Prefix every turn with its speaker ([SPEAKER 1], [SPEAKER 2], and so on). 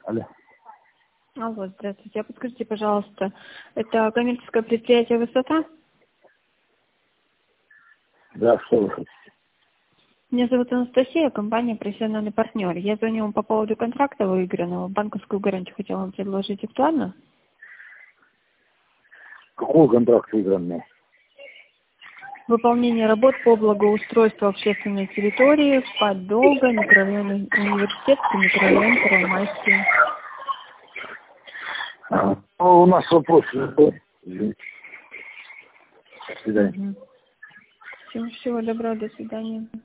[SPEAKER 1] Алло.
[SPEAKER 2] Алло, здравствуйте. А подскажите, пожалуйста, это коммерческое предприятие «Высота»?
[SPEAKER 1] Да, что вы хотите?
[SPEAKER 2] Меня зовут Анастасия, компания «Профессиональный партнер». Я звоню вам по поводу контракта выигранного. Банковскую гарантию хотела вам предложить. Актуально?
[SPEAKER 1] Какой контракт выигранный?
[SPEAKER 2] Выполнение работ по благоустройству общественной территории в Подолга, микрорайон Университетский, микрорайон Первомайский.
[SPEAKER 1] У нас вопрос. Извините. До свидания.
[SPEAKER 2] Всего доброго, до свидания.